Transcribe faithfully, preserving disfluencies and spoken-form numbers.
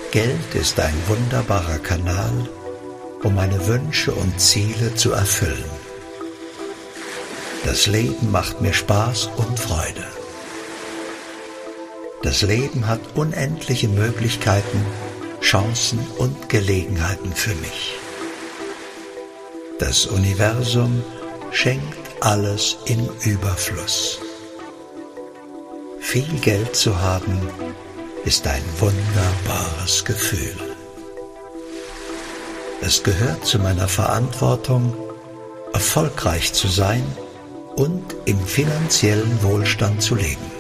Geld ist ein wunderbarer Kanal, um meine Wünsche und Ziele zu erfüllen. Das Leben macht mir Spaß und Freude. Das Leben hat unendliche Möglichkeiten, Chancen und Gelegenheiten für mich. Das Universum schenkt alles im Überfluss. Viel Geld zu haben, ist ein wunderbares Gefühl. Es gehört zu meiner Verantwortung, erfolgreich zu sein und im finanziellen Wohlstand zu leben.